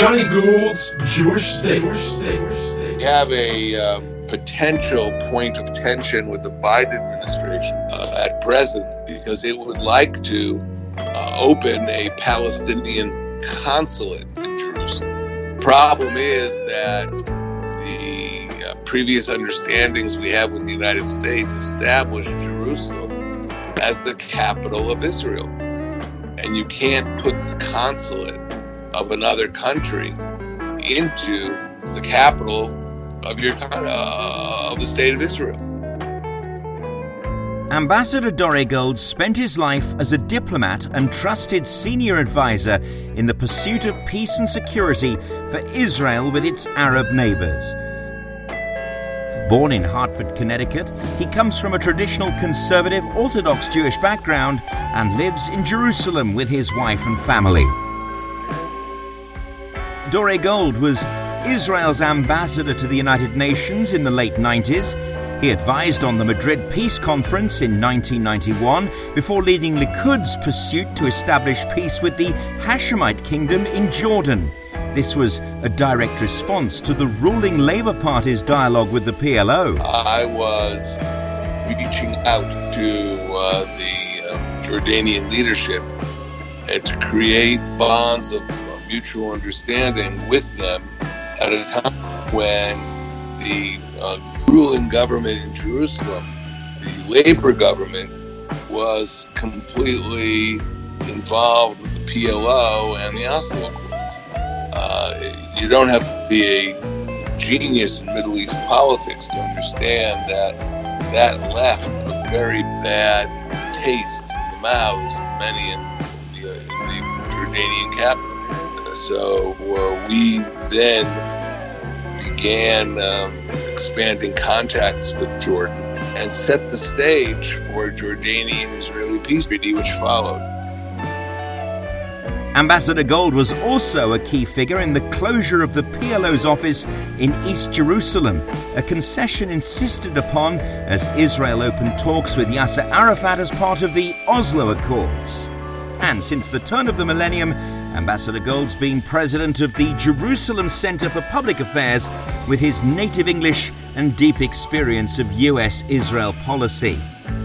Johnny Gould's Jewish State. We have a potential point of tension with the Biden administration at present because it would like to open a Palestinian consulate in Jerusalem. Problem is that the previous understandings we have with the United States established Jerusalem as the capital of Israel. And you can't put the consulate of another country into the capital of the state of Israel. Ambassador Dore Gold spent his life as a diplomat and trusted senior advisor in the pursuit of peace and security for Israel with its Arab neighbors. Born in Hartford, Connecticut, he comes from a traditional conservative Orthodox Jewish background and lives in Jerusalem with his wife and family. Dore Gold was Israel's ambassador to the United Nations in the late 90s. He advised on the Madrid Peace Conference in 1991 before leading Likud's pursuit to establish peace with the Hashemite Kingdom in Jordan. This was a direct response to the ruling Labour Party's dialogue with the PLO. I was reaching out to the Jordanian leadership and to create bonds of mutual understanding with them at a time when the ruling government in Jerusalem, the Labour government, was completely involved with the PLO and the Oslo Accords. You don't have to be a genius in Middle East politics to understand that left a very bad taste in the mouths of many in the Jordanian capital. So we then began expanding contacts with Jordan and set the stage for a Jordanian-Israeli peace treaty which followed. Ambassador Gold was also a key figure in the closure of the PLO's office in East Jerusalem, a concession insisted upon as Israel opened talks with Yasser Arafat as part of the Oslo Accords. And since the turn of the millennium, Ambassador Gold's been president of the Jerusalem Center for Public Affairs with his native English and deep experience of US-Israel policy.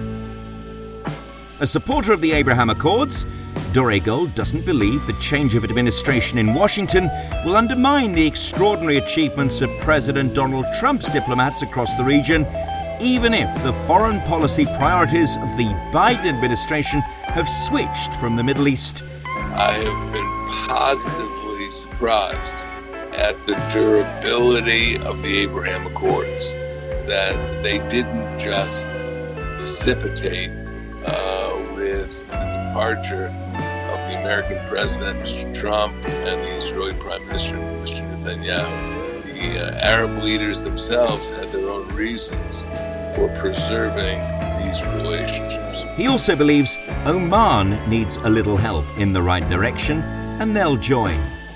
A supporter of the Abraham Accords, Dore Gold doesn't believe the change of administration in Washington will undermine the extraordinary achievements of President Donald Trump's diplomats across the region, even if the foreign policy priorities of the Biden administration have switched from the Middle East. I have been positively surprised at the durability of the Abraham Accords, that they didn't just dissipate with the departure of the American president, Mr. Trump, and the Israeli Prime Minister, Mr. Netanyahu. The Arab leaders themselves had their own reasons for preserving these relationships. He also believes Oman needs a little help in the right direction, and they'll join.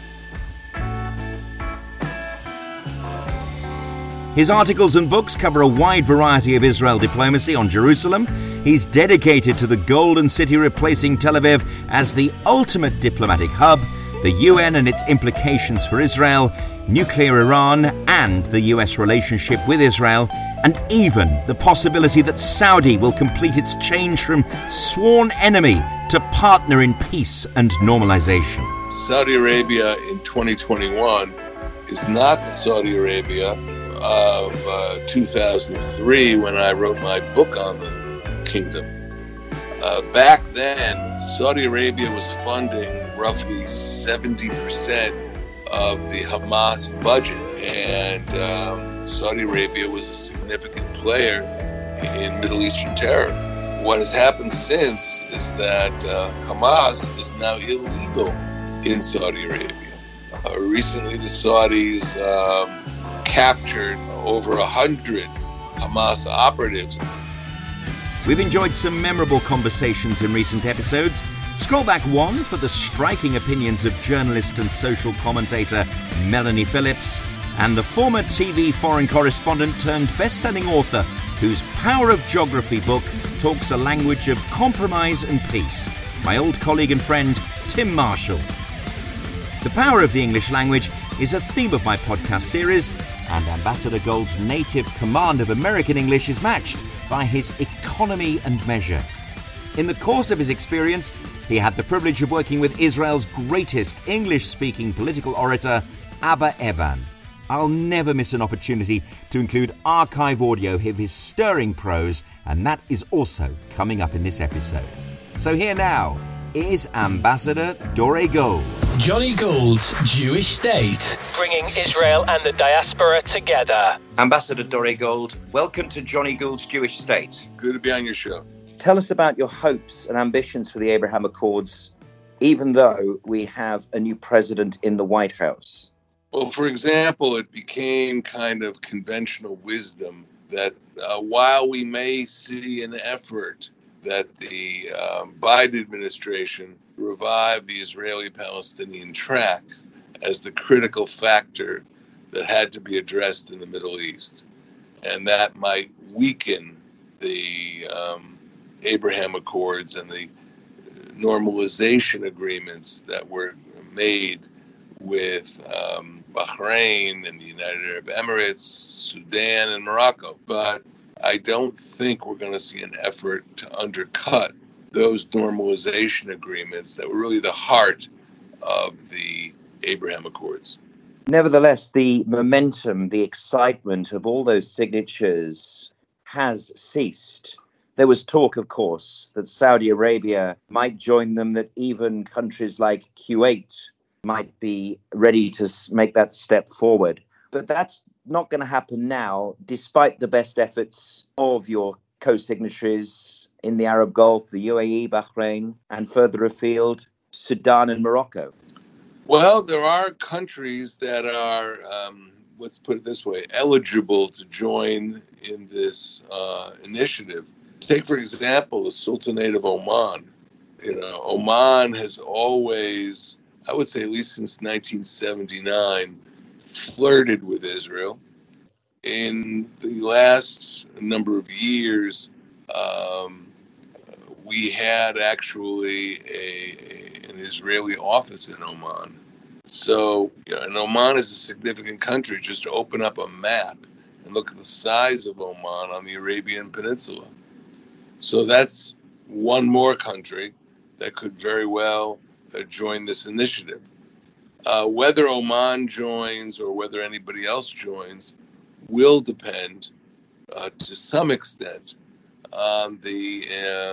His articles and books cover a wide variety of Israel diplomacy on Jerusalem. He's dedicated to the Golden City replacing Tel Aviv as the ultimate diplomatic hub, the UN and its implications for Israel, nuclear Iran and the US relationship with Israel, and even the possibility that Saudi will complete its change from sworn enemy to partner in peace and normalization. Saudi Arabia in 2021 is not the Saudi Arabia of 2003 when I wrote my book on the kingdom. Back then, Saudi Arabia was funding roughly 70% of the Hamas budget, and Saudi Arabia was a significant player in Middle Eastern terror. What has happened since is that Hamas is now illegal in Saudi Arabia. Recently, the Saudis captured over 100 Hamas operatives. We've enjoyed some memorable conversations in recent episodes. Scroll back one for the striking opinions of journalist and social commentator Melanie Phillips and the former TV foreign correspondent turned best-selling author whose Power of Geography book talks a language of compromise and peace, my old colleague and friend Tim Marshall. The power of the English language is a theme of my podcast series, and Ambassador Gold's native command of American English is matched by his economy and measure. In the course of his experience, he had the privilege of working with Israel's greatest English-speaking political orator, Abba Eban. I'll never miss an opportunity to include archive audio of his stirring prose, and that is also coming up in this episode. So here now is Ambassador Dore Gold. Johnny Gould's Jewish State, bringing Israel and the diaspora together. Ambassador Dore Gold, welcome to Johnny Gould's Jewish State. Good to be on your show. Tell us about your hopes and ambitions for the Abraham Accords, even though we have a new president in the White House. Well, for example, it became kind of conventional wisdom that while we may see an effort that the Biden administration revive the Israeli-Palestinian track as the critical factor that had to be addressed in the Middle East. And that might weaken the Abraham Accords and the normalization agreements that were made with Bahrain and the United Arab Emirates, Sudan, and Morocco. But I don't think we're going to see an effort to undercut those normalization agreements that were really the heart of the Abraham Accords. Nevertheless, the momentum, the excitement of all those signatures has ceased. There was talk, of course, that Saudi Arabia might join them, that even countries like Kuwait might be ready to make that step forward. But that's not going to happen now, despite the best efforts of your co-signatories in the Arab Gulf, the UAE, Bahrain, and further afield, Sudan and Morocco. Well, there are countries that are, let's put it this way, eligible to join in this initiative. Take, for example, the Sultanate of Oman. Oman has always, I would say at least since 1979, flirted with Israel. In the last number of years, we had actually an Israeli office in Oman. So, and Oman is a significant country. Just to open up a map and look at the size of Oman on the Arabian Peninsula. So that's one more country that could very well join this initiative. Whether Oman joins or whether anybody else joins will depend to some extent on the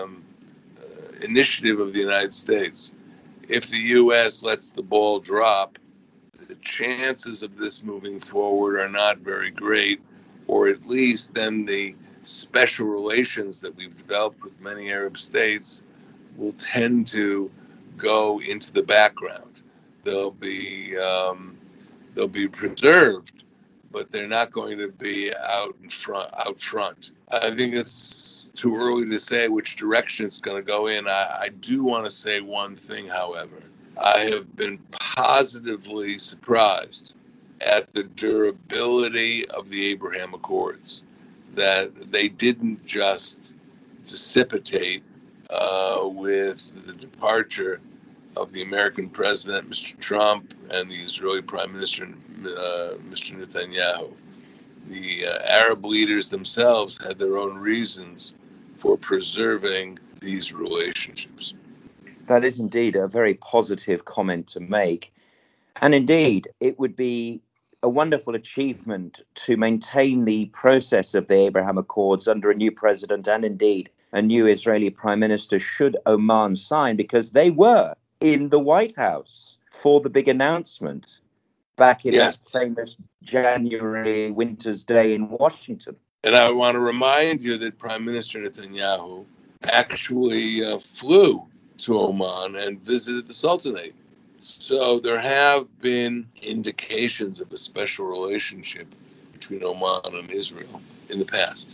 initiative of the United States. If the U.S. lets the ball drop, the chances of this moving forward are not very great, or at least then the special relations that we've developed with many Arab states will tend to go into the background. They'll be preserved, but they're not going to be out front. I think it's too early to say which direction it's going to go in. I do want to say one thing, however. I have been positively surprised at the durability of the Abraham Accords, that they didn't just dissipate with the departure of the American president, Mr. Trump, and the Israeli Prime Minister, Mr. Netanyahu. The Arab leaders themselves had their own reasons for preserving these relationships. That is indeed a very positive comment to make. And indeed, it would be a wonderful achievement to maintain the process of the Abraham Accords under a new president and indeed a new Israeli prime minister should Oman sign, because they were in the White House for the big announcement back in that famous January winter's day in Washington. And I want to remind you that Prime Minister Netanyahu actually flew to Oman and visited the Sultanate. So there have been indications of a special relationship between Oman and Israel in the past.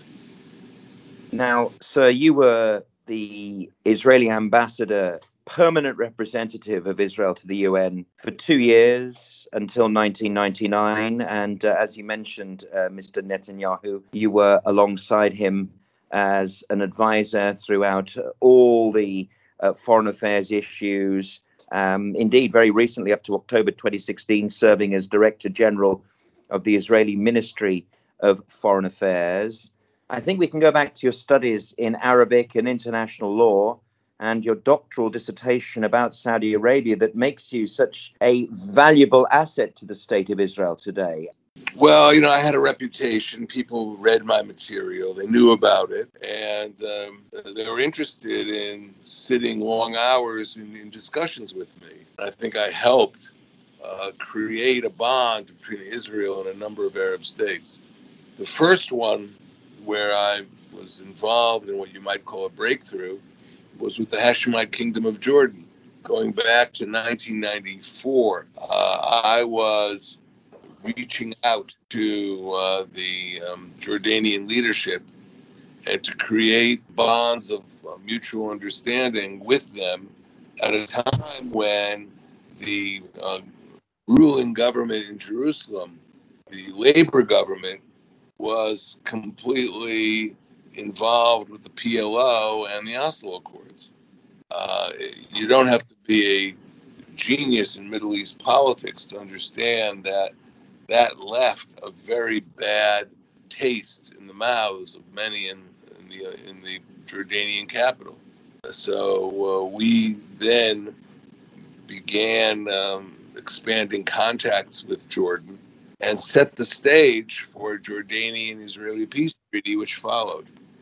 Now, sir, you were the Israeli ambassador, permanent representative of Israel to the UN for 2 years until 1999. And as you mentioned, Mr. Netanyahu, you were alongside him as an advisor throughout all the foreign affairs issues Indeed, very recently, up to October 2016, serving as Director General of the Israeli Ministry of Foreign Affairs. I think we can go back to your studies in Arabic and international law and your doctoral dissertation about Saudi Arabia that makes you such a valuable asset to the state of Israel today. Well, I had a reputation. People read my material. They knew about it. And they were interested in sitting long hours in discussions with me. I think I helped create a bond between Israel and a number of Arab states. The first one where I was involved in what you might call a breakthrough was with the Hashemite Kingdom of Jordan. Going back to 1994, I was reaching out to the Jordanian leadership and to create bonds of mutual understanding with them at a time when the ruling government in Jerusalem, the Labor government, was completely involved with the PLO and the Oslo Accords. You don't have to be a genius in Middle East politics to understand that left a very bad taste in the mouths of many in the Jordanian capital. So we then began expanding contacts with Jordan and set the stage for a Jordanian-Israeli peace treaty, which followed.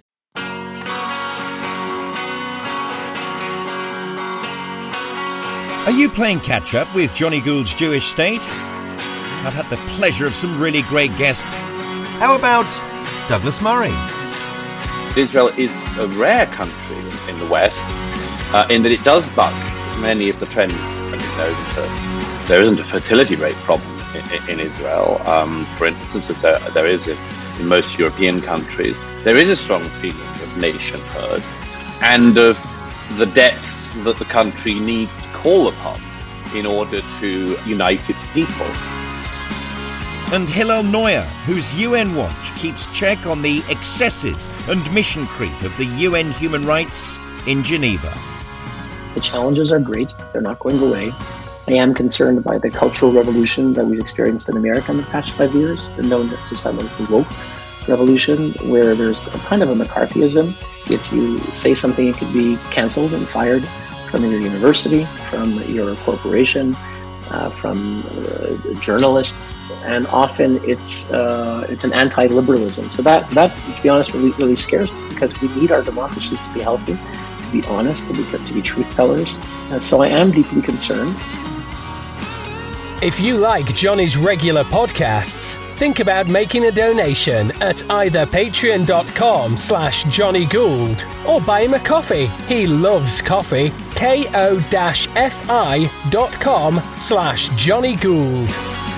Are you playing catch-up with Johnny Gould's Jewish State? I've had the pleasure of some really great guests. How about Douglas Murray? Israel is a rare country in the West in that it does buck many of the trends. I mean, there isn't a fertility rate problem in Israel, for instance, as there is in most European countries. There is a strong feeling of nationhood and of the depths that the country needs to call upon in order to unite its people. And Hillel Neuer, whose UN Watch keeps check on the excesses and mission creep of the UN human rights in Geneva. The challenges are great. They're not going away. I am concerned by the cultural revolution that we've experienced in America in the past 5 years, the known to some as the woke revolution, where there's a kind of a McCarthyism. If you say something, it could be canceled and fired from your university, from your corporation, from a journalist, and often it's an anti-liberalism. So that to be honest, really scares me, because we need our democracies to be healthy, to be honest, to be truth tellers. And so I am deeply concerned. If you like Johnny's regular podcasts, think about making a donation at either patreon.com/Johnny Gould or buy him a coffee. He loves coffee. ko-fi.com/Johnny Gould.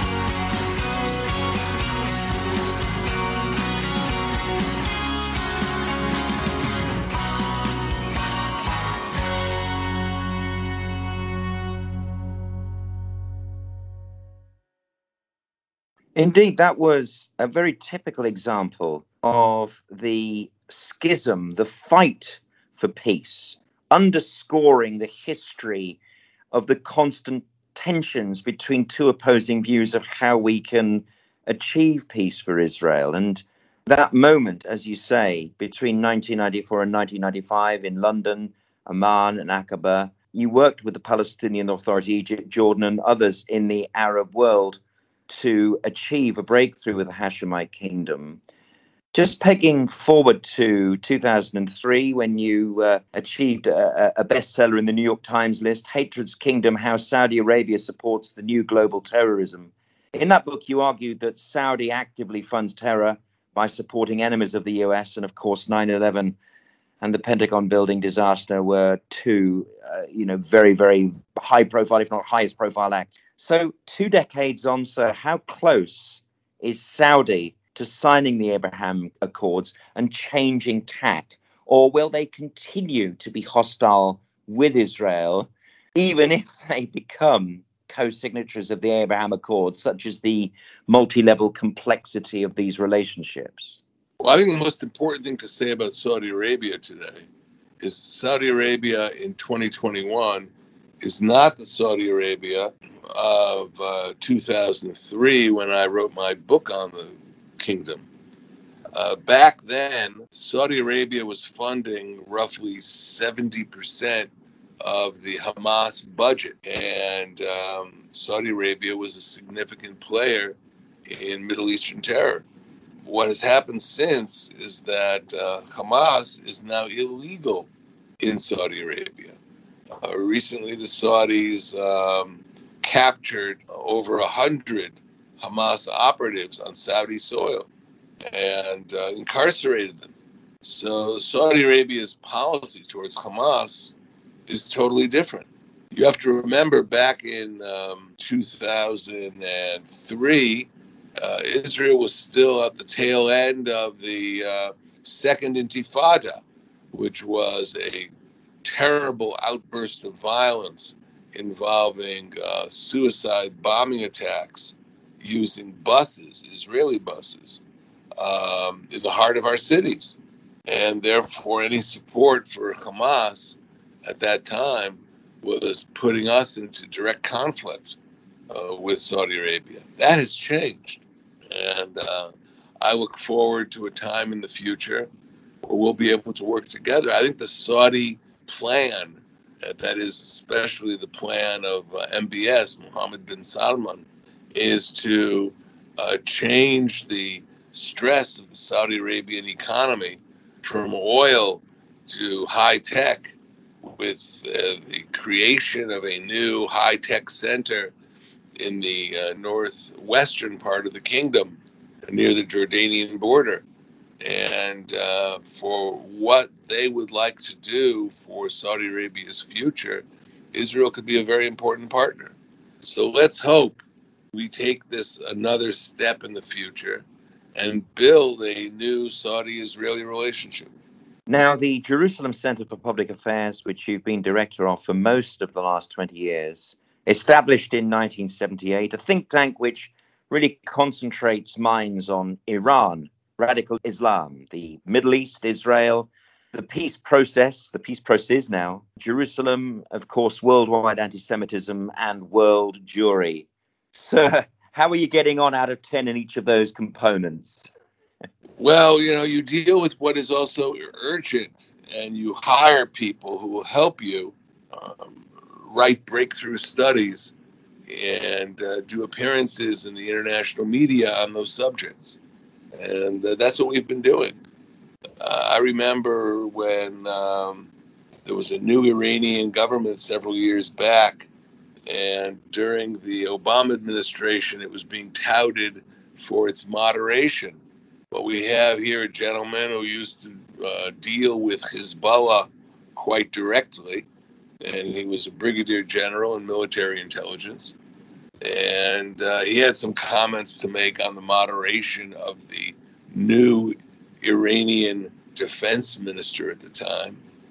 Indeed, that was a very typical example of the schism, the fight for peace, underscoring the history of the constant tensions between two opposing views of how we can achieve peace for Israel. And that moment, as you say, between 1994 and 1995 in London, Amman and Aqaba, you worked with the Palestinian Authority, Egypt, Jordan and others in the Arab world to achieve a breakthrough with the Hashemite Kingdom. Just pegging forward to 2003, when you achieved a bestseller in the New York Times list, Hatred's Kingdom, How Saudi Arabia Supports the New Global Terrorism. In that book, you argued that Saudi actively funds terror by supporting enemies of the US. And of course, 9/11 and the Pentagon building disaster were two, very, very high profile, if not highest profile acts. So 2 decades on, sir, how close is Saudi to signing the Abraham Accords and changing tack? Or will they continue to be hostile with Israel, even if they become co-signatories of the Abraham Accords, such as the multi-level complexity of these relationships? Well, I think the most important thing to say about Saudi Arabia today is Saudi Arabia in 2021 is not the Saudi Arabia of 2003 when I wrote my book on the kingdom. Back then, Saudi Arabia was funding roughly 70% of the Hamas budget, and Saudi Arabia was a significant player in Middle Eastern terror. What has happened since is that Hamas is now illegal in Saudi Arabia. Recently, the Saudis captured over 100 Hamas operatives on Saudi soil and incarcerated them. So Saudi Arabia's policy towards Hamas is totally different. You have to remember back in 2003, Israel was still at the tail end of the Second Intifada, which was a terrible outburst of violence involving suicide bombing attacks using buses, Israeli buses, in the heart of our cities. And therefore, any support for Hamas at that time was putting us into direct conflict with Saudi Arabia. That has changed. And I look forward to a time in the future where we'll be able to work together. I think the Saudi plan, that is especially the plan of MBS, Mohammed bin Salman, is to change the stress of the Saudi Arabian economy from oil to high tech with the creation of a new high tech center in the northwestern part of the kingdom near the Jordanian border. And for what they would like to do for Saudi Arabia's future, Israel could be a very important partner. So let's hope we take this another step in the future and build a new Saudi-Israeli relationship. Now, the Jerusalem Center for Public Affairs, which you've been director of for most of the last 20 years, established in 1978, a think tank which really concentrates minds on Iran, radical Islam, the Middle East, Israel, the peace process now, Jerusalem, of course, worldwide anti-Semitism, and world Jewry. So how are you getting on out of 10 in each of those components? Well, you deal with what is also urgent, and you hire people who will help you write breakthrough studies and do appearances in the international media on those subjects. And that's what we've been doing. I remember when there was a new Iranian government several years back, and during the Obama administration, it was being touted for its moderation. But we have here a gentleman who used to deal with Hezbollah quite directly, and he was a brigadier general in military intelligence. And he had some comments to make on the moderation of the new Iranian defense minister at the time.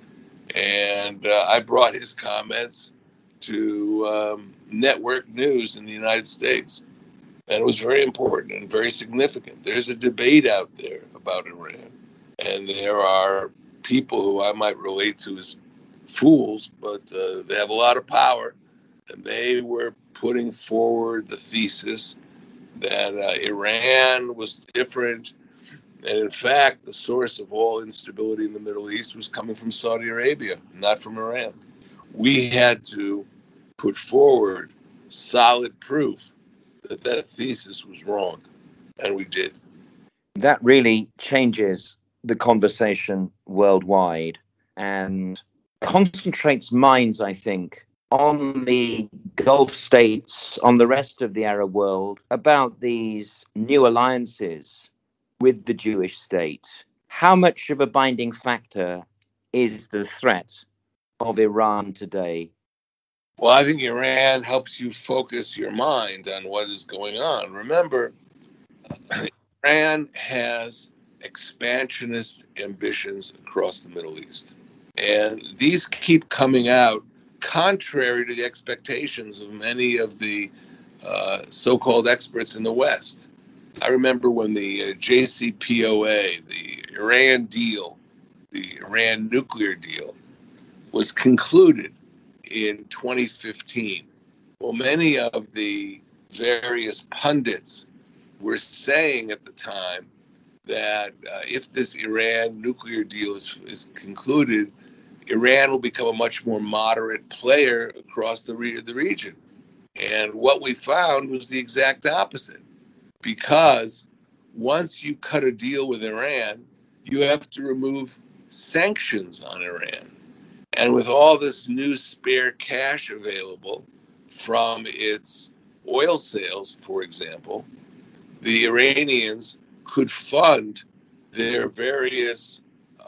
And I brought his comments to network news in the United States. And it was very important and very significant. There's a debate out there about Iran. And there are people who I might relate to as fools, but they have a lot of power. And they were putting forward the thesis that Iran was different. And in fact, the source of all instability in the Middle East was coming from Saudi Arabia, not from Iran. We had to put forward solid proof that that thesis was wrong, and we did. That really changes the conversation worldwide and concentrates minds, I think, on the Gulf states, on the rest of the Arab world, about these new alliances with the Jewish state. How much of a binding factor is the threat of Iran today? Well, I think Iran helps you focus your mind on what is going on. Remember, Iran has expansionist ambitions across the Middle East. And these keep coming out contrary to the expectations of many of the so-called experts in the West. I remember when the JCPOA, the Iran deal, the Iran nuclear deal, was concluded in 2015. Well, many of the various pundits were saying at the time that if this Iran nuclear deal is concluded, Iran will become a much more moderate player across the region. And what we found was the exact opposite. Because once you cut a deal with Iran, you have to remove sanctions on Iran. And with all this new spare cash available from its oil sales, for example, the Iranians could fund their various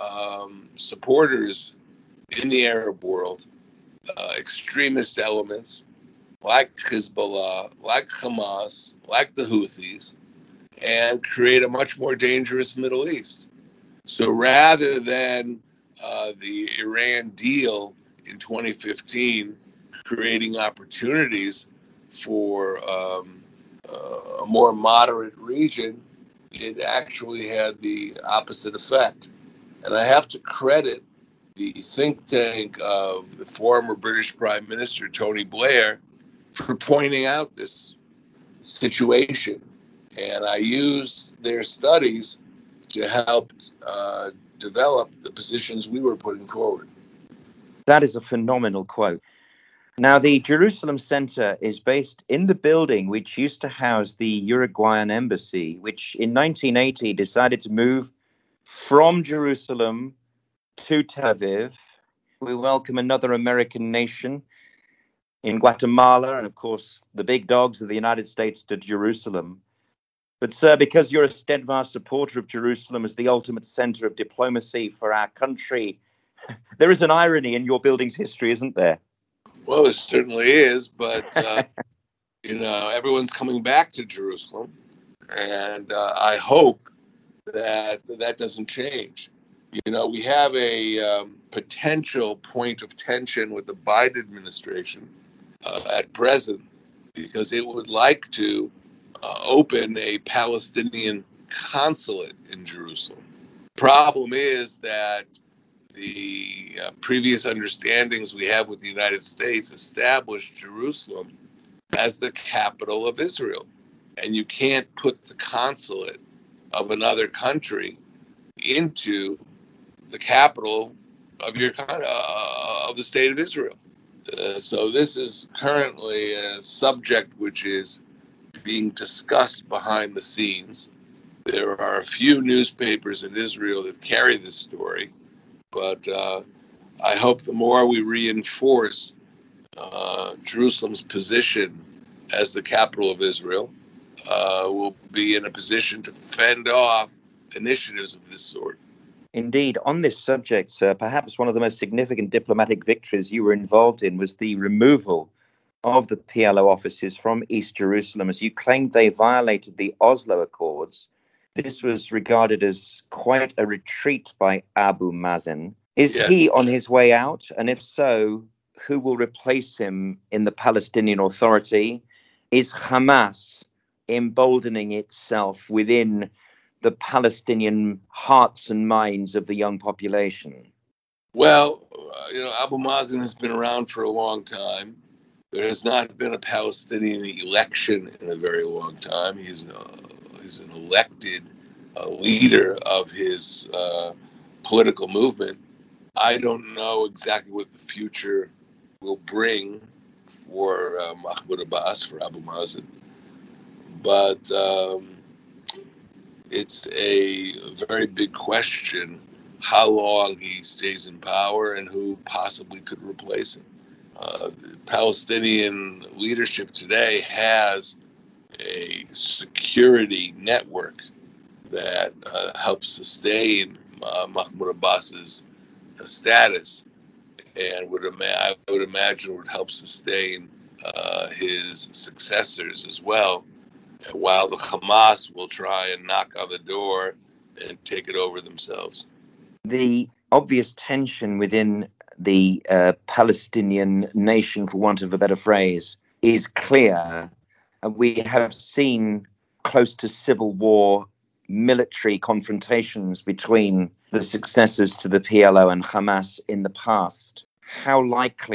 supporters in the Arab world, extremist elements like Hezbollah, like Hamas, like the Houthis, and create a much more dangerous Middle East. So rather than the Iran deal in 2015 creating opportunities for a more moderate region, it actually had the opposite effect. And I have to credit the think tank of the former British Prime Minister, Tony Blair, for pointing out this situation. And I used their studies to help develop the positions we were putting forward. That is a phenomenal quote. Now, the Jerusalem Center is based in the building which used to house the Uruguayan embassy, which in 1980 decided to move from Jerusalem to Tel Aviv. We welcome another American nation in Guatemala, and of course, the big dogs of the United States to Jerusalem. But, sir, because you're a steadfast supporter of Jerusalem as the ultimate center of diplomacy for our country, there is an irony in your building's history, isn't there? Well, it certainly is, but, everyone's coming back to Jerusalem, and I hope that doesn't change. We have a potential point of tension with the Biden administration at present, because it would like to open a Palestinian consulate in Jerusalem. Problem is that the previous understandings we have with the United States established Jerusalem as the capital of Israel. And you can't put the consulate of another country into the capital of of the state of Israel. So this is currently a subject which is being discussed behind the scenes. There are a few newspapers in Israel that carry this story, but I hope the more we reinforce Jerusalem's position as the capital of Israel, we'll be in a position to fend off initiatives of this sort. Indeed, on this subject, sir, perhaps one of the most significant diplomatic victories you were involved in was the removal of the PLO offices from East Jerusalem, as you claimed they violated the Oslo Accords. This was regarded as quite a retreat by Abu Mazen. Is he on his way out? And if so, who will replace him in the Palestinian Authority? Is Hamas emboldening itself within the Palestinian hearts and minds of the young population? Well, Abu Mazen has been around for a long time. There has not been a Palestinian election in a very long time. He's an elected leader of his political movement. I don't know exactly what the future will bring for Mahmoud Abbas, for Abu Mazen, but it's a very big question how long he stays in power and who possibly could replace him. The Palestinian leadership today has a security network that helps sustain Mahmoud Abbas's status, and I would imagine would help sustain his successors as well, while the Hamas will try and knock on the door and take it over themselves. The obvious tension within the Palestinian nation, for want of a better phrase, is clear. We have seen close to civil war military confrontations between the successors to the PLO and Hamas in the past. How likely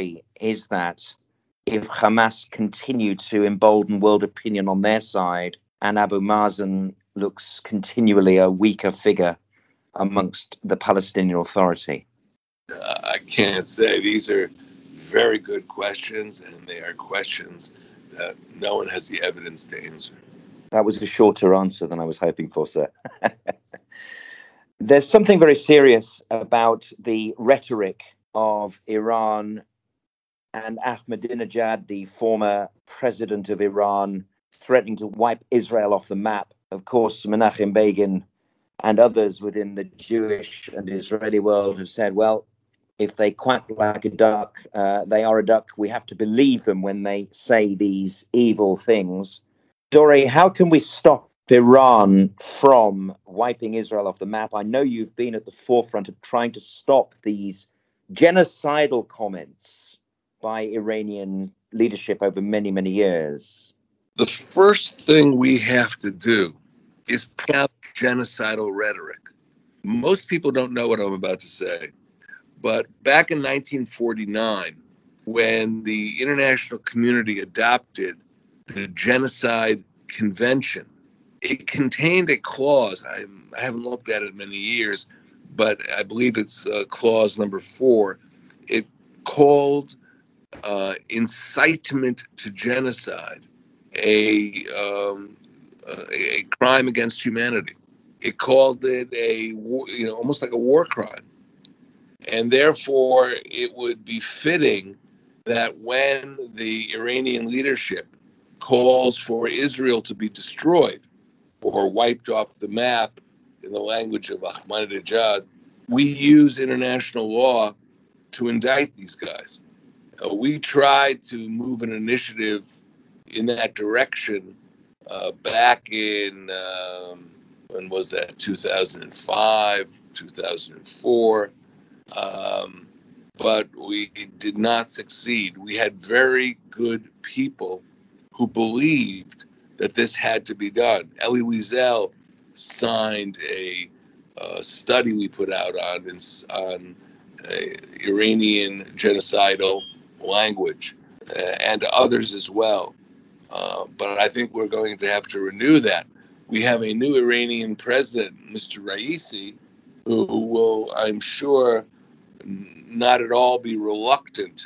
is that if Hamas continue to embolden world opinion on their side and Abu Mazen looks continually a weaker figure amongst the Palestinian Authority? I can't say. These are very good questions, and they are questions that no one has the evidence to answer. That was a shorter answer than I was hoping for, sir. There's something very serious about the rhetoric of Iran and Ahmadinejad, the former president of Iran, threatening to wipe Israel off the map. Of course, Menachem Begin and others within the Jewish and Israeli world have said, well, if they quack like a duck, they are a duck. We have to believe them when they say these evil things. Dore, how can we stop Iran from wiping Israel off the map? I know you've been at the forefront of trying to stop these genocidal comments by Iranian leadership over many, many years. The first thing we have to do is pick out genocidal rhetoric. Most people don't know what I'm about to say, but back in 1949, when the international community adopted the Genocide Convention, it contained a clause. I haven't looked at it in many years, but I believe it's clause number 4. It called incitement to genocide a crime against humanity. It called it almost like a war crime, and therefore it would be fitting that when the Iranian leadership calls for Israel to be destroyed or wiped off the map, in the language of Ahmadinejad, we use international law to indict these guys. We tried to move an initiative in that direction back in, when was that, 2005, 2004, but we did not succeed. We had very good people who believed that this had to be done. Elie Wiesel signed a study we put out on Iranian genocidal language, and others as well. But I think we're going to have to renew that. We have a new Iranian president, Mr. Raisi, who will, I'm sure, not at all be reluctant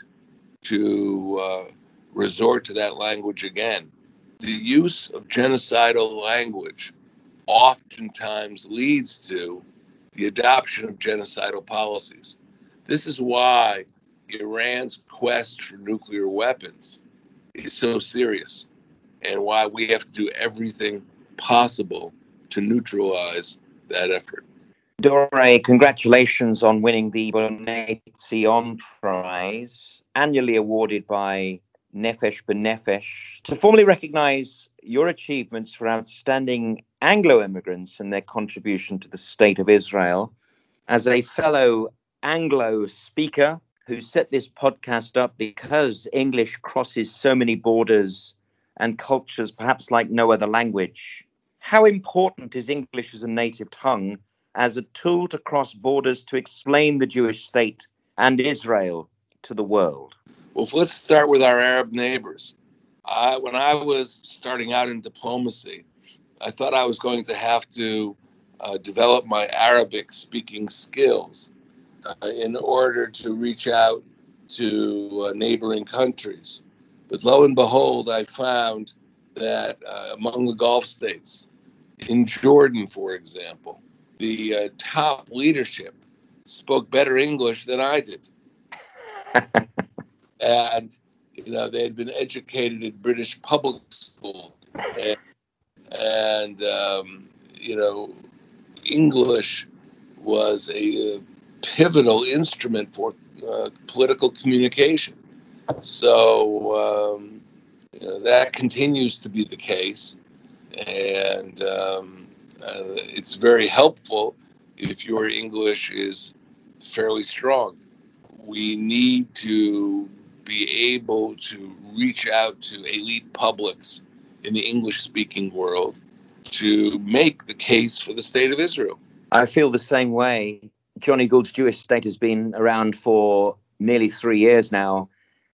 to resort to that language again. The use of genocidal language oftentimes leads to the adoption of genocidal policies. This is why Iran's quest for nuclear weapons is so serious, and why we have to do everything possible to neutralize that effort. Dore, congratulations on winning the B'nai Zion Prize, annually awarded by Nefesh B'Nefesh, to formally recognize your achievements for outstanding Anglo-immigrants and their contribution to the State of Israel. As a fellow Anglo speaker who set this podcast up because English crosses so many borders and cultures, perhaps like no other language, how important is English as a native tongue as a tool to cross borders to explain the Jewish state and Israel to the world? Well, let's start with our Arab neighbors. When I was starting out in diplomacy, I thought I was going to have to develop my Arabic speaking skills in order to reach out to neighboring countries. But lo and behold, I found that among the Gulf states, in Jordan, for example, the top leadership spoke better English than I did. And, they had been educated in British public school. And English was a pivotal instrument for political communication. So, that continues to be the case. And it's very helpful if your English is fairly strong. We need to be able to reach out to elite publics in the English-speaking world to make the case for the State of Israel. I feel the same way. Johnny Gould's Jewish State has been around for nearly 3 years now,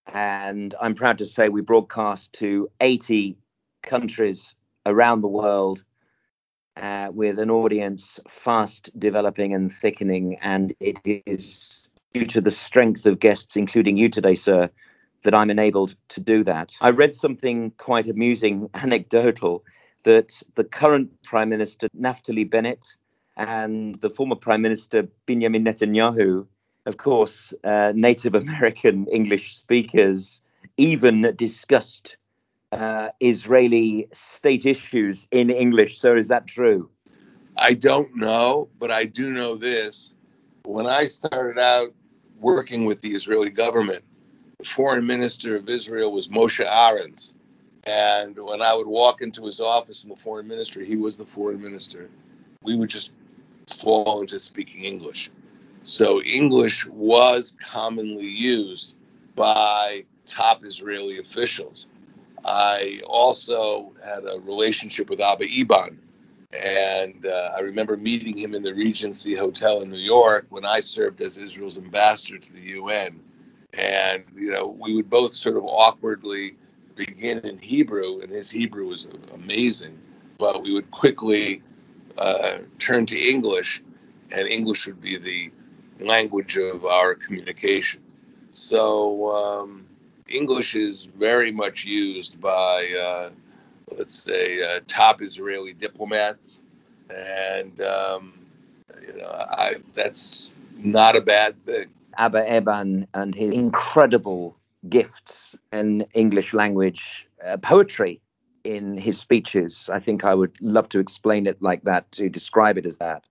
And I'm proud to say we broadcast to 80 countries around the world with an audience fast developing and thickening. And it is due to the strength of guests, including you today, sir, that I'm enabled to do that. I read something quite amusing, anecdotal, that the current Prime Minister, Naftali Bennett, and the former Prime Minister, Benjamin Netanyahu, of course, Native American English speakers, even discussed Israeli state issues in English. So is that true? I don't know, but I do know this. When I started out working with the Israeli government, the foreign minister of Israel was Moshe Arens. And when I would walk into his office in the foreign ministry, he was the foreign minister, we would just fall into speaking English. So English was commonly used by top Israeli officials. I also had a relationship with Abba Eban, and I remember meeting him in the Regency Hotel in New York when I served as Israel's ambassador to the UN. And, we would both sort of awkwardly begin in Hebrew, and his Hebrew was amazing, but we would quickly turn to English, and English would be the language of our communication. So English is very much used by, let's say, top Israeli diplomats, and that's not a bad thing. Abba Eban and his incredible gifts in English language, poetry in his speeches. I think I would love to explain it like that, to describe it as that.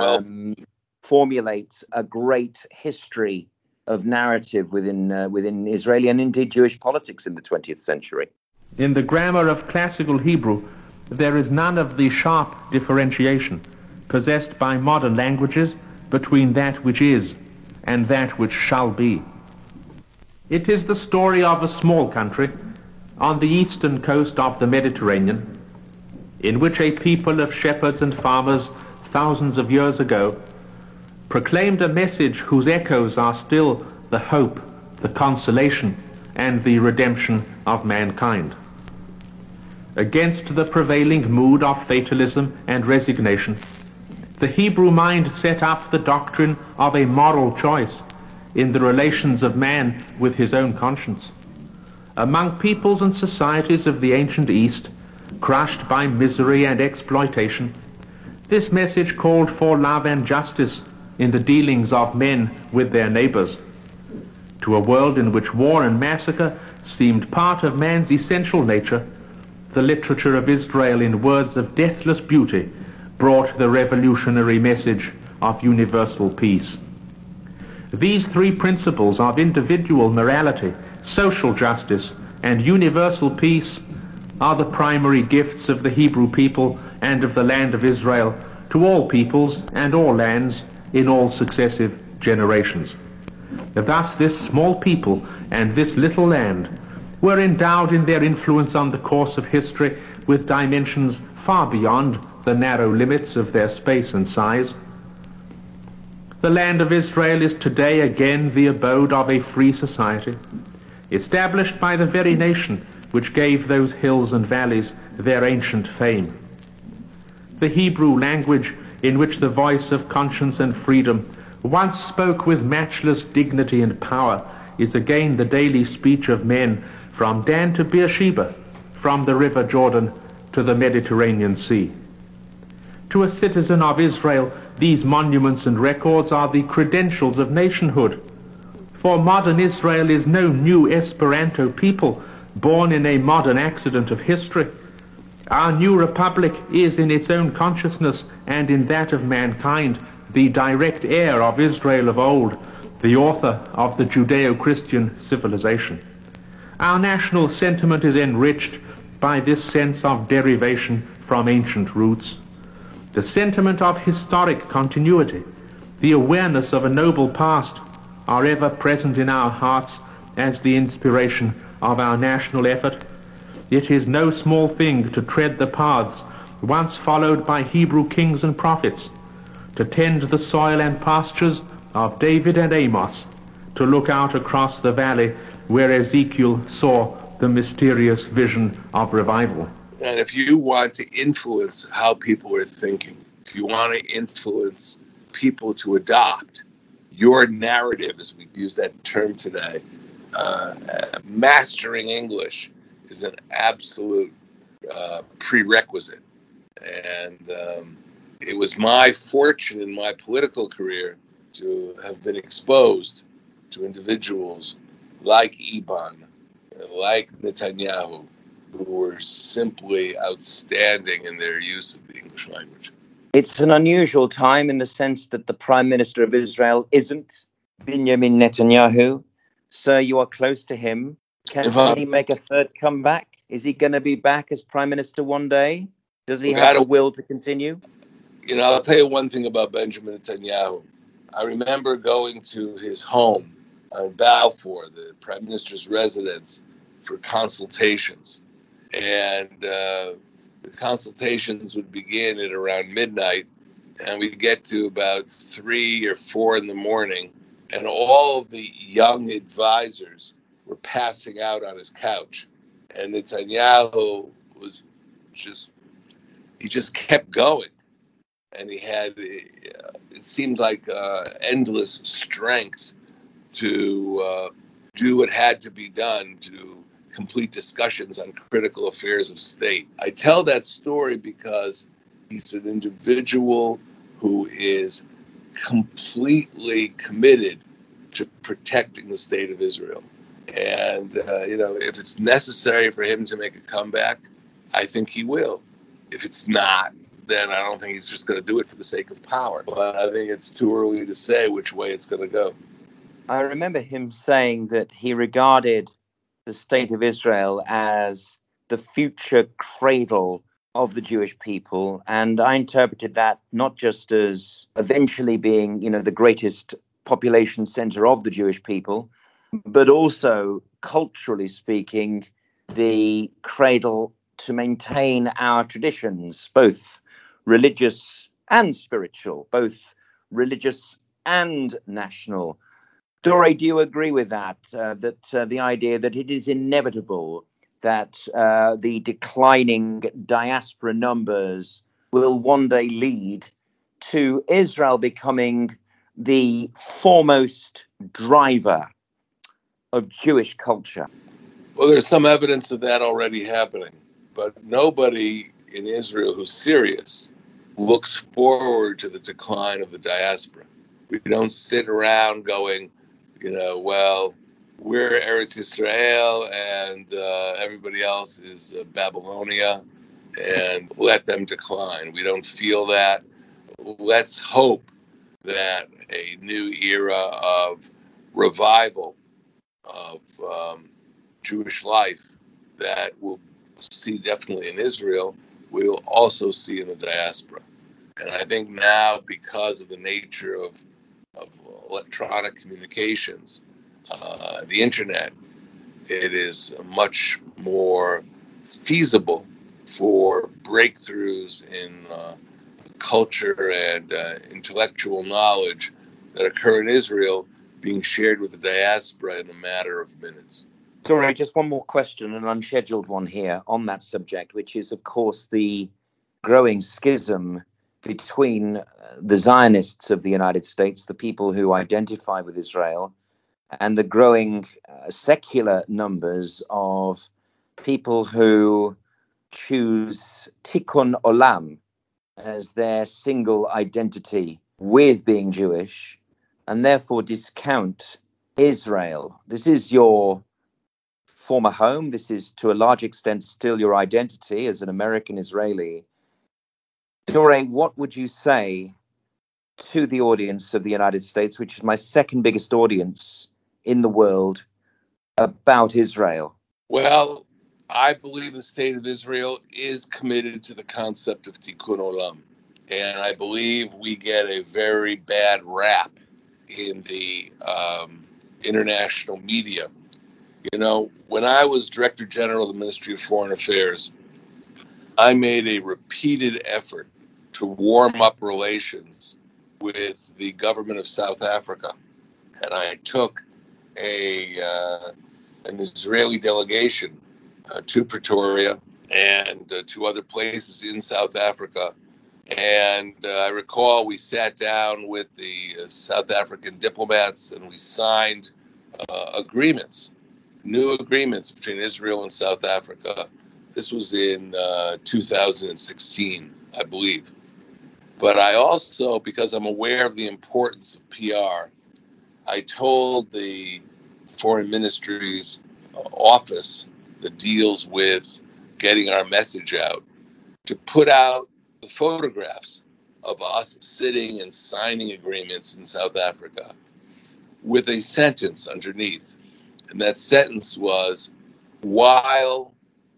Formulate a great history of narrative within Israeli and indeed Jewish politics in the 20th century. In the grammar of classical Hebrew, there is none of the sharp differentiation possessed by modern languages between that which is and that which shall be. It is the story of a small country on the eastern coast of the Mediterranean, in which a people of shepherds and farmers thousands of years ago proclaimed a message whose echoes are still the hope, the consolation, and the redemption of mankind. Against the prevailing mood of fatalism and resignation, the Hebrew mind set up the doctrine of a moral choice in the relations of man with his own conscience. Among peoples and societies of the ancient East, crushed by misery and exploitation, this message called for love and justice in the dealings of men with their neighbors. To a world in which war and massacre seemed part of man's essential nature, the literature of Israel, in words of deathless beauty, brought the revolutionary message of universal peace. These three principles of individual morality, social justice, and universal peace are the primary gifts of the Hebrew people and of the land of Israel to all peoples and all lands in all successive generations. Thus this small people and this little land were endowed in their influence on the course of history with dimensions far beyond the narrow limits of their space and size. The land of Israel is today again the abode of a free society, established by the very nation which gave those hills and valleys their ancient fame. The Hebrew language, in which the voice of conscience and freedom once spoke with matchless dignity and power, is again the daily speech of men from Dan to Beersheba, from the river Jordan to the Mediterranean Sea. To a citizen of Israel, these monuments and records are the credentials of nationhood. For modern Israel is no new Esperanto people born in a modern accident of history. Our new republic is in its own consciousness and in that of mankind the direct heir of Israel of old, the author of the Judeo-Christian civilization. Our national sentiment is enriched by this sense of derivation from ancient roots. The sentiment of historic continuity, the awareness of a noble past, are ever present in our hearts as the inspiration of our national effort. It is no small thing to tread the paths once followed by Hebrew kings and prophets, to tend the soil and pastures of David and Amos, to look out across the valley where Ezekiel saw the mysterious vision of revival. And if you want to influence how people are thinking, if you want to influence people to adopt your narrative, as we use that term today, mastering English is an absolute prerequisite. And it was my fortune in my political career to have been exposed to individuals like Eban, like Netanyahu, who were simply outstanding in their use of the English language. It's an unusual time in the sense that the Prime Minister of Israel isn't Benjamin Netanyahu. So you are close to him. Can he make a third comeback? Is he going to be back as Prime Minister one day? Does he have the will to continue? You know, I'll tell you one thing about Benjamin Netanyahu. I remember going to his home on Balfour, the Prime Minister's residence, for consultations. And the consultations would begin at around midnight, and we'd get to about 3 or 4 in the morning, and all of the young advisors were passing out on his couch. And Netanyahu was he just kept going. And he had, it seemed like endless strength to do what had to be done to complete discussions on critical affairs of state. I tell that story because he's an individual who is completely committed to protecting the state of Israel. And, if it's necessary for him to make a comeback, I think he will. If it's not, then I don't think he's just going to do it for the sake of power. But I think it's too early to say which way it's going to go. I remember him saying that he regarded the state of Israel as the future cradle of the Jewish people. And I interpreted that not just as eventually being, the greatest population center of the Jewish people, but also, culturally speaking, the cradle to maintain our traditions, both religious and spiritual, both religious and national. Dore, do you agree with that? The idea that it is inevitable that the declining diaspora numbers will one day lead to Israel becoming the foremost driver of Jewish culture? Well, there's some evidence of that already happening, but nobody in Israel who's serious looks forward to the decline of the diaspora. We don't sit around going, well, we're Eretz Yisrael and everybody else is Babylonia, and let them decline. We don't feel that. Let's hope that a new era of revival of Jewish life that we'll see definitely in Israel, we'll also see in the diaspora. And I think now, because of the nature of electronic communications, the internet, it is much more feasible for breakthroughs in culture and intellectual knowledge that occur in Israel being shared with the diaspora in a matter of minutes. Sorry, just one more question, an unscheduled one here on that subject, which is, of course, the growing schism between the Zionists of the United States, the people who identify with Israel, and the growing secular numbers of people who choose Tikkun Olam as their single identity with being Jewish, and therefore discount Israel. This is your former home. This is, to a large extent, still your identity as an American Israeli. Dore, what would you say to the audience of the United States, which is my second biggest audience in the world, about Israel? Well, I believe the state of Israel is committed to the concept of Tikkun Olam. And I believe we get a very bad rap in the international media. When I was Director General of the Ministry of Foreign Affairs, I made a repeated effort to warm up relations with the government of South Africa. And I took a an Israeli delegation to Pretoria and to other places in South Africa. And I recall we sat down with the South African diplomats and we signed agreements, new agreements between Israel and South Africa. This was in 2016, I believe. But I also, because I'm aware of the importance of PR, I told the Foreign Ministry's office that deals with getting our message out to put out the photographs of us sitting and signing agreements in South Africa with a sentence underneath. And that sentence was, while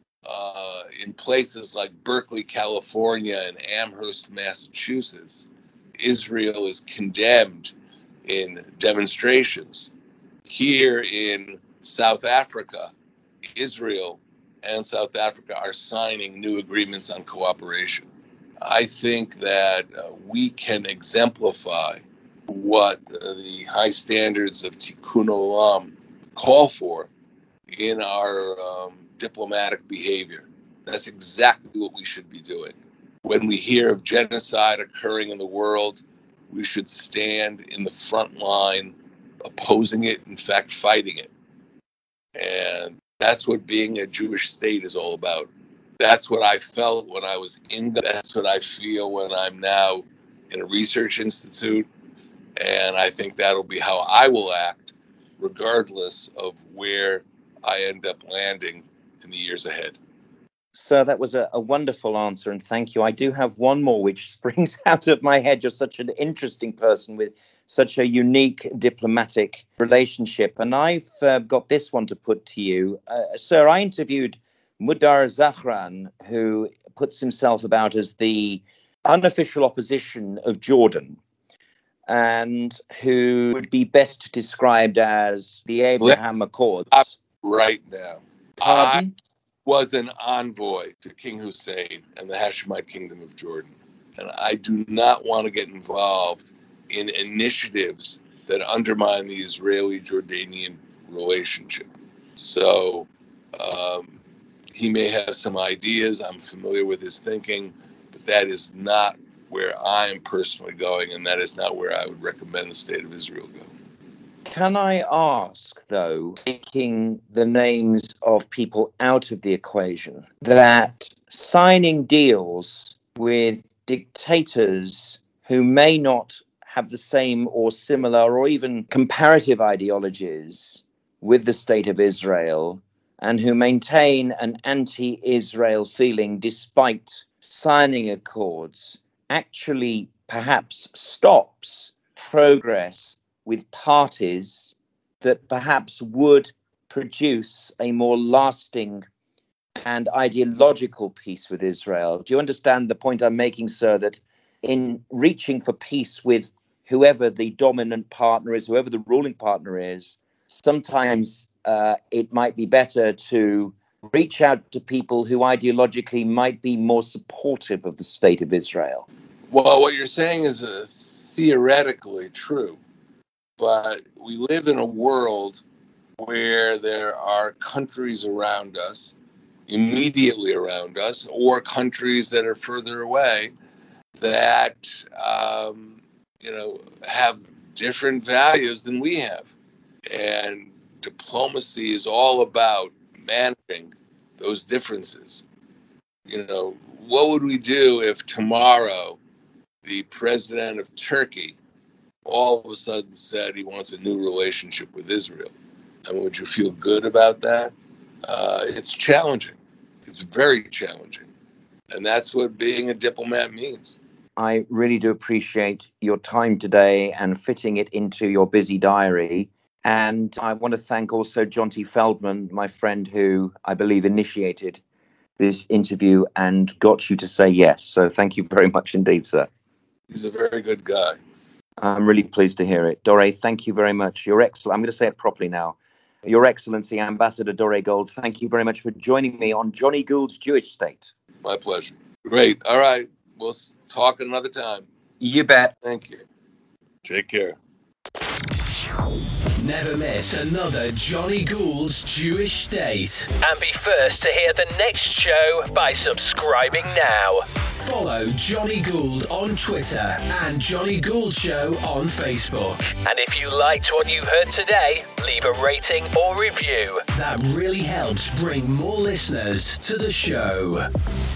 in places like Berkeley, California, and Amherst, Massachusetts, Israel is condemned in demonstrations. Here in South Africa, Israel and South Africa are signing new agreements on cooperation. I think that we can exemplify what the high standards of Tikkun Olam call for in our diplomatic behavior. That's exactly what we should be doing. When we hear of genocide occurring in the world, we should stand in the front line opposing it, in fact, fighting it. And that's what being a Jewish state is all about. That's what I felt when I was in. That's what I feel when I'm now in a research institute. And I think that'll be how I will act, regardless of where I end up landing in the years ahead. Sir, that was a wonderful answer, and thank you. I do have one more which springs out of my head. You're such an interesting person with such a unique diplomatic relationship. And I've got this one to put to you. Sir, I interviewed Mudar Zahran, who puts himself about as the unofficial opposition of Jordan, and who would be best described as the Abraham Accords. Right now. Pardon? Was an envoy to King Hussein and the Hashemite Kingdom of Jordan. And I do not want to get involved in initiatives that undermine the Israeli-Jordanian relationship. So he may have some ideas. I'm familiar with his thinking, but that is not where I am personally going, and that is not where I would recommend the State of Israel go. Can I ask, though, taking the names of people out of the equation, that signing deals with dictators who may not have the same or similar or even comparative ideologies with the State of Israel and who maintain an anti-Israel feeling despite signing accords actually perhaps stops progress with parties that perhaps would produce a more lasting and ideological peace with Israel? Do you understand the point I'm making, sir, that in reaching for peace with whoever the dominant partner is, whoever the ruling partner is, sometimes it might be better to reach out to people who ideologically might be more supportive of the State of Israel? Well, what you're saying is theoretically true. But we live in a world where there are countries around us, immediately around us, or countries that are further away that, have different values than we have. And diplomacy is all about managing those differences. What would we do if tomorrow the president of Turkey all of a sudden said he wants a new relationship with Israel? And would you feel good about that? It's challenging. It's very challenging. And that's what being a diplomat means. I really do appreciate your time today and fitting it into your busy diary. And I want to thank also John T. Feldman, my friend, who I believe initiated this interview and got you to say yes. So thank you very much indeed, sir. He's a very good guy. I'm really pleased to hear it. Dore, thank you very much. Your Excellent. I'm going to say it properly now. Your Excellency, Ambassador Dore Gold, thank you very much for joining me on Johnny Gould's Jewish State. My pleasure. Great. All right. We'll talk another time. You bet. Thank you. Take care. never miss another Johnny Gould's Jewish State. And be first to hear the next show by subscribing now. Follow Johnny Gould on Twitter and Johnny Gould Show on Facebook. And if you liked what you heard today, leave a rating or review. That really helps bring more listeners to the show.